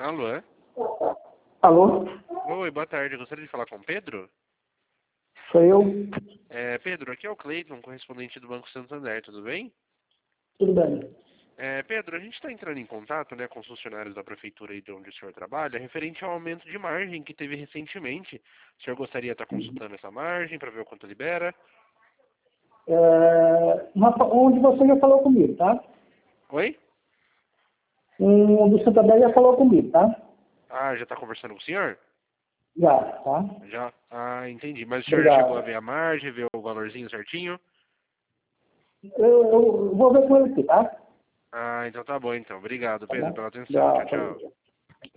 Alô? Alô? Oi, boa tarde. Eu gostaria de falar com o Pedro? Sou eu? Pedro, aqui é o Cleiton, correspondente do Banco Santander, tudo bem? Tudo bem? Pedro, a gente está entrando em contato, né, com os funcionários da prefeitura aí de onde o senhor trabalha, referente ao aumento de margem que teve recentemente. O senhor gostaria de estar consultando essa margem para ver o quanto libera? Onde você já falou comigo, tá? Oi? Um do Santander já falou comigo, tá? Ah, já está conversando com o senhor? Já, tá? Já? Ah, entendi. Mas o senhor já chegou a Obrigado. ver a margem, ver o valorzinho certinho? Eu vou ver com ele aqui, tá? Ah, então tá bom então. Obrigado, Tá Pedro, bom? pela atenção. Tchau, Já, tchau. falou.